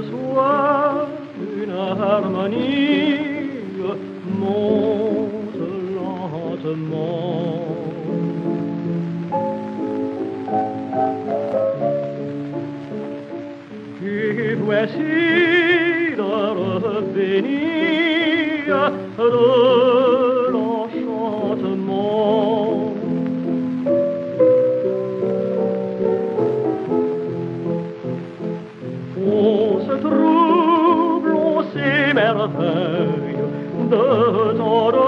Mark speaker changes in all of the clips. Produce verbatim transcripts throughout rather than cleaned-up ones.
Speaker 1: soir une harmonie monte lentement. Et voici l'heure bénie de l'enchantement. On se trouble, on s'émerveille de tant de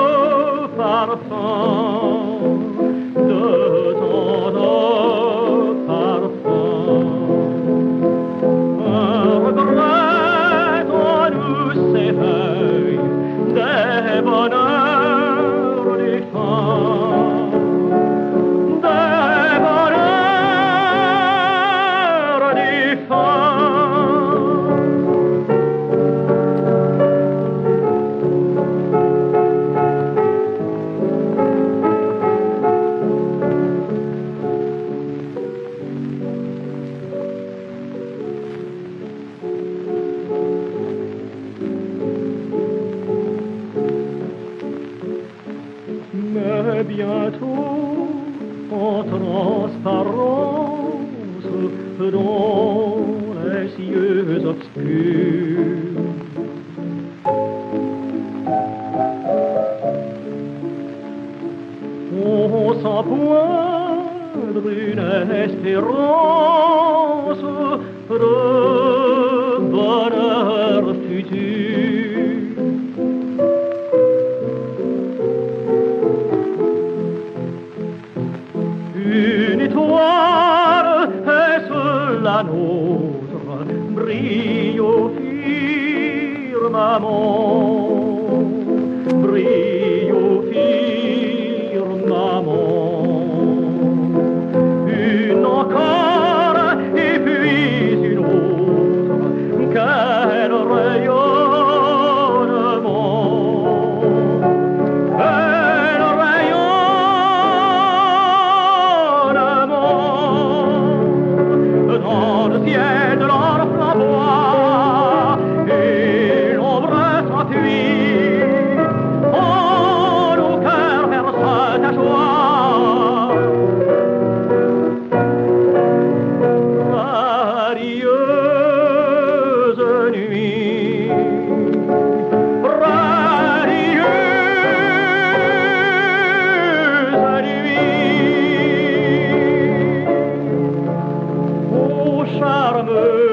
Speaker 1: parfums, de tant de parfums. Un regret en nous s'éveille des bonheurs défunts, des bonheurs défunts. Mais bientôt, en transparence, dans les cieux obscurs, on sent poindre une espérance de bonheur futur. Une étoile est-ce la nôtre, brille au firmament, brille au firmament. Une encore et puis une autre, quel rayonnement, quel rayonnement. Dans le ciel de l'or flamboie et l'ombre s'enfuit, oh, nos cœurs versent ta joie. Radieuse nuit, radieuse nuit, ô charme